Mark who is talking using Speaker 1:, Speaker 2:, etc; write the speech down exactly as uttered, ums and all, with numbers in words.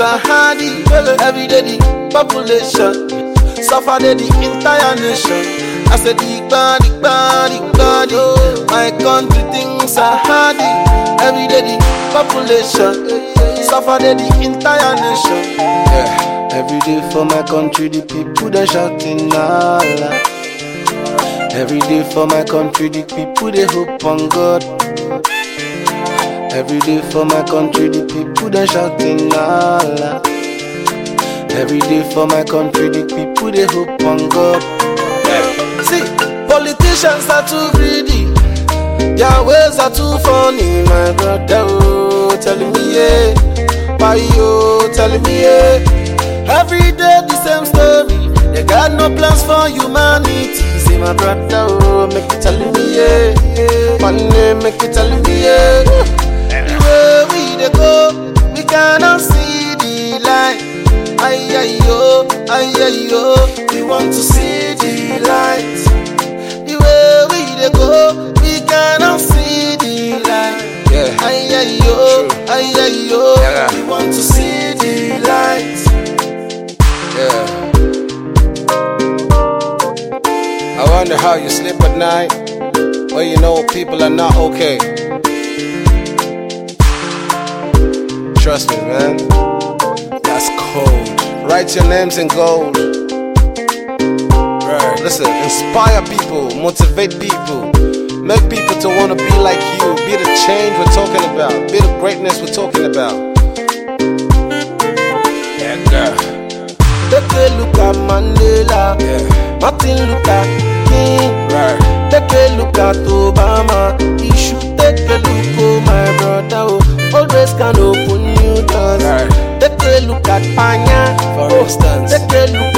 Speaker 1: Sahadi. Every day the population suffer the entire nation. I said the body, body, body. My country things are hardy. Every day the population suffer the entire nation. Yeah. Every day for my country the people they shouting Allah. Every day for my country the people they hope on God. Every day for my country the people they shouting Allah. Every day for my country the people they hope on God. See, politicians are too greedy. Their ways are too funny, my brother. Oh, telling me yeah, why you telling me yeah? Every day the same story. They got no plans for humanity. See, my brother, oh, make it telling me yeah. One day make it telling me yeah. The way we they go, we cannot see the light. Ay ay yo, ay ay yo, we want to see the light. The way we they go, we cannot see the light. Yeah. Ay ay yo, ay ay yo, yeah. We want to see the light. Yeah. I wonder how you sleep at night when you know people are not okay. Trust me, man. That's cold. Write your names in gold. Right. Listen, inspire people, motivate people, make people to want to be like you, be the change we're talking about, be the greatness we're talking about. Yeah, girl. Take a look at Mandela, yeah. Martin Luther King. Right. Take a look at Obama. You should take a look, oh my brother. Oh, always can open new doors. Right. Take a look at Panya, for instance. Take a look